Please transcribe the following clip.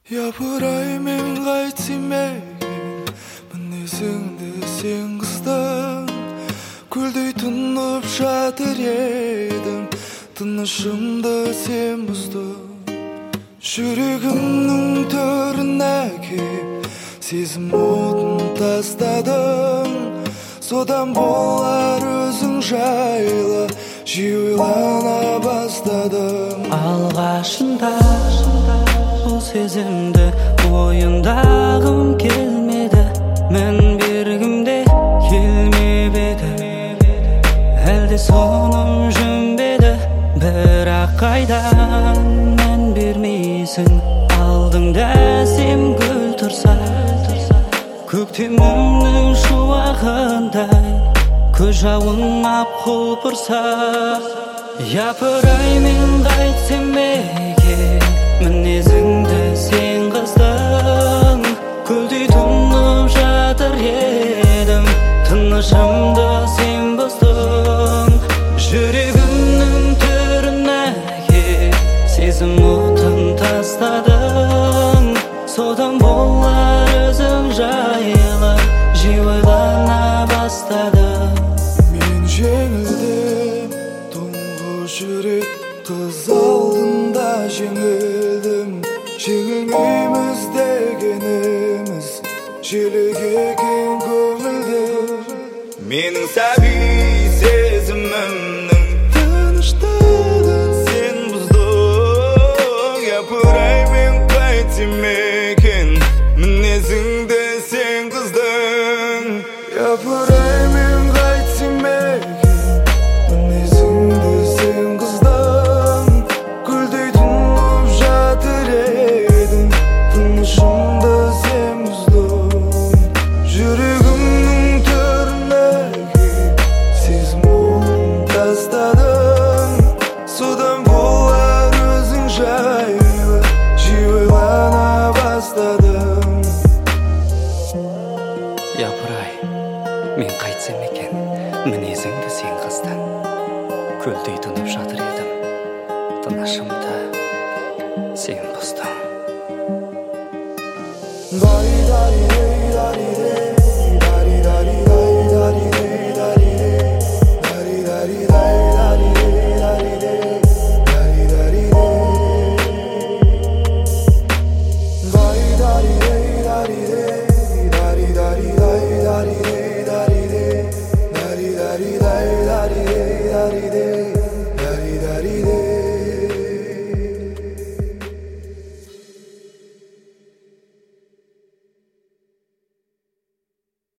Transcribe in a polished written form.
Yapiray men qaytsam ekin, minnesingdi sen kızdın. Güldüy tunup şatır yedim, tınışımda sen buzdun. Жүрегімнің төріне кеп, сезім отын тастадың. Содан болар өзің жайлы, жиі ойлана бастадым. Алғашында бұл сезімді мойындағым келмеді. Мен бергімде келмеп еді, әлде соным жөнбеді. Бірақ қайдан мен бермейсің, алдыңда сен гүл тұрса, көктемнің шуағындай көз жауын ап құлпырса. Япырай мен қайтсам екен, мінезіңді сен қыздың. Гүлдей тұнып жатыр едім, тынышымды сен бұздың. Жүрегімнің төріне кеп, сезім отын тастадың. Содан болар өзің жайлы, жиі ойлана бастадым. Мен жеңілдім, тұңғыш рет қыз алдында жеңілдім. Жеңілмейміз дегеніміз желік екен көңілді. Менің сәби сезімімнің тыныштығын сен бұздың. Япырай мен қайтсам екен, мінезіңді сен қыздың. Япырай мен қайтсам екен, мінезіңді сен қыздың. Гүлдей тұнып жатыр едім, тынышымды сен бұздың. Жүрегімнің төріне кеп, сезім отын тастадың. Содан болар өзің жайлы, жиі ойлана бастадым. Япырай, мен қайтсам екен, мінезіңді сен қыздың. Көлдей тұнып жатыр едім, тынышымды сен бұздың. Дай дай дай дай дай.